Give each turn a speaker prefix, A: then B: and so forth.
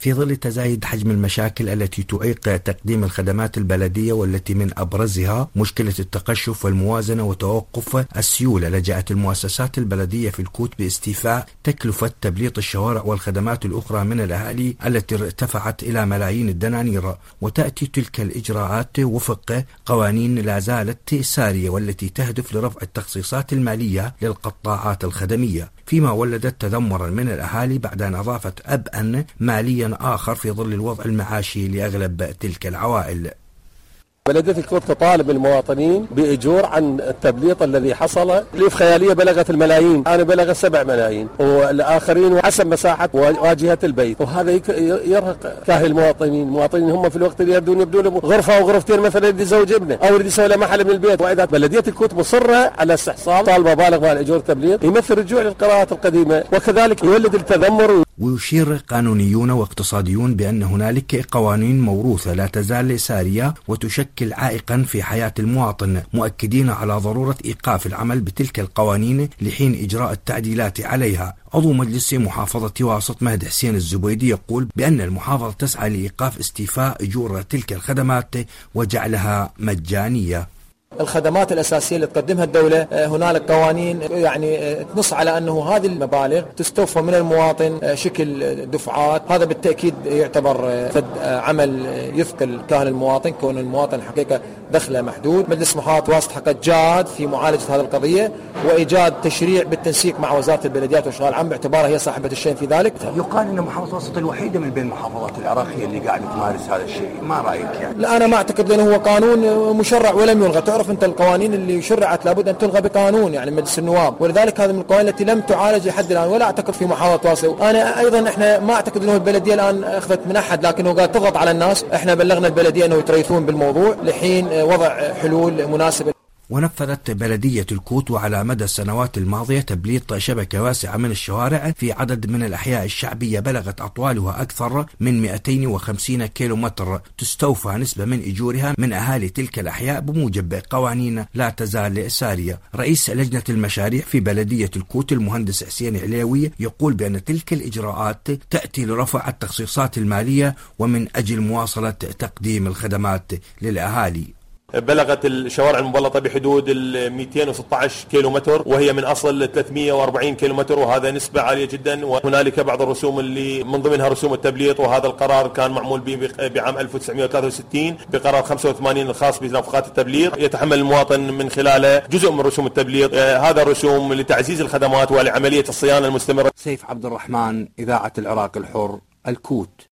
A: في ظل تزايد حجم المشاكل التي تعيق تقديم الخدمات البلدية، والتي من أبرزها مشكلة التقشف والموازنة وتوقف السيولة، لجأت المؤسسات البلدية في الكوت باستيفاء تكلفة تبليط الشوارع والخدمات الأخرى من الأهالي التي ارتفعت إلى ملايين الدنانير. وتأتي تلك الإجراءات وفق قوانين لا زالت سارية، والتي تهدف لرفع التخصيصات المالية للقطاعات الخدمية، فيما ولدت تذمرا من الأهالي بعد أن أضافت أبئا ماليا آخر في ظل الوضع المعاشي لأغلب تلك العوائل.
B: بلدية الكوت تطالب المواطنين بأجور عن التبليط الذي حصل. تكليف خيالية بلغت الملايين، أنا بلغ 7 ملايين، والآخرين حسب مساحة واجهة البيت، وهذا يرهق كاهل المواطنين هم في الوقت اللي يبدون غرفة أو غرفتين مثلا يدي زوج ابنه أو يدي يسوي له محل من البيت. وإذا بلدية الكوت مصرة على استحصال طالبة بالغ مال أجور التبليط يمثل رجوع للقراءات القديمة، وكذلك يولد التذمر.
A: ويشير قانونيون واقتصاديون بأن هنالك قوانين موروثة لا تزال سارية وتشكل عائقا في حياة المواطن، مؤكدين على ضرورة إيقاف العمل بتلك القوانين لحين إجراء التعديلات عليها. عضو مجلس محافظة واسط مهد حسين الزبيدي يقول بأن المحافظة تسعى لإيقاف استيفاء أجور تلك الخدمات وجعلها مجانية.
C: الخدمات الأساسية اللي تقدمها الدولة هنالك قوانين يعني تنص على أنه هذه المبالغ تستوفى من المواطن شكل دفعات. هذا بالتأكيد يعتبر عمل يثقل كاهل المواطن، كون المواطن حقيقة دخله محدود. مجلس محافظة واسط حقق جاد في معالجة هذه القضية وإيجاد تشريع بالتنسيق مع وزارة البلديات والشغل العام باعتبارها هي صاحبة الشيء في ذلك.
D: يقال أن محافظة واسط الوحيدة من بين المحافظات العراقية اللي قاعدة تمارس هذا الشيء، ما رأيك يعني؟
C: لا، أنا ما أعتقد أنه هو قانون مشرع ولم يلغى. تعرف أنت القوانين اللي شرعت لابد أن تلغى بقانون، يعني مجلس النواب، ولذلك هذا من القوانين التي لم تعالج لحد الآن ولا أعتقد في محافظة واسط. أنا أيضا إحنا ما أعتقد أنه البلدية الآن أخذت من أحد، لكنه قاعد تضغط على الناس. إحنا بلغنا البلدية أنه يتريثون بالموضوع لحين وضع حلول مناسبة.
A: ونفذت بلدية الكوت وعلى مدى السنوات الماضية تبليط شبكة واسعة من الشوارع في عدد من الأحياء الشعبية بلغت أطوالها أكثر من 250 كيلومتر، تستوفى نسبة من أجورها من أهالي تلك الأحياء بموجب قوانين لا تزال سارية. رئيس لجنة المشاريع في بلدية الكوت المهندس حسين عليوي يقول بأن تلك الإجراءات تأتي لرفع التخصيصات المالية ومن أجل مواصلة تقديم الخدمات للأهالي.
E: بلغت الشوارع المبلطة بحدود 216 كيلومتر، وهي من أصل 340 كيلومتر، وهذا نسبة عالية جدا. وهنالك بعض الرسوم اللي من ضمنها رسوم التبليط، وهذا القرار كان معمول به بعام 1963 بقرار 85 الخاص بنفقات التبليط، يتحمل المواطن من خلاله جزء من رسوم التبليط. هذا الرسوم لتعزيز الخدمات ولعملية الصيانة المستمرة.
D: سيف عبد الرحمن، إذاعة العراق الحر، الكوت.